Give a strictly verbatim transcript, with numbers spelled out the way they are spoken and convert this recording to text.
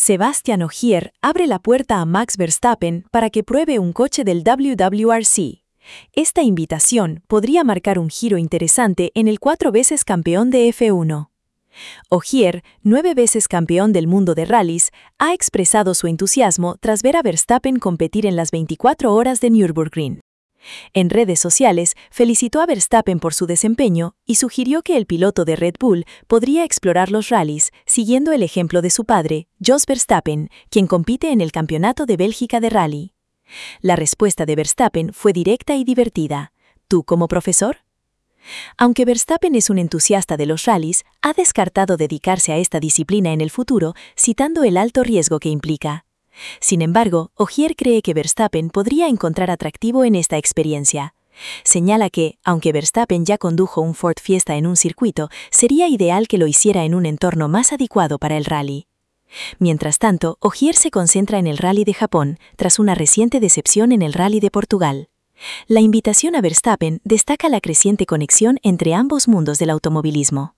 Sebastian Ogier abre la puerta a Max Verstappen para que pruebe un coche del W W R C. Esta invitación podría marcar un giro interesante en el cuatro veces campeón de F uno. Ogier, nueve veces campeón del mundo de rallies, ha expresado su entusiasmo tras ver a Verstappen competir en las veinticuatro horas de Nürburgring. En redes sociales, felicitó a Verstappen por su desempeño y sugirió que el piloto de Red Bull podría explorar los rallies, siguiendo el ejemplo de su padre, Jos Verstappen, quien compite en el Campeonato de Bélgica de Rally. La respuesta de Verstappen fue directa y divertida. ¿Tú como profesor? Aunque Verstappen es un entusiasta de los rallies, ha descartado dedicarse a esta disciplina en el futuro, citando el alto riesgo que implica. Sin embargo, Ogier cree que Verstappen podría encontrar atractivo en esta experiencia. Señala que, aunque Verstappen ya condujo un Ford Fiesta en un circuito, sería ideal que lo hiciera en un entorno más adecuado para el rally. Mientras tanto, Ogier se concentra en el Rally de Japón, tras una reciente decepción en el Rally de Portugal. La invitación a Verstappen destaca la creciente conexión entre ambos mundos del automovilismo.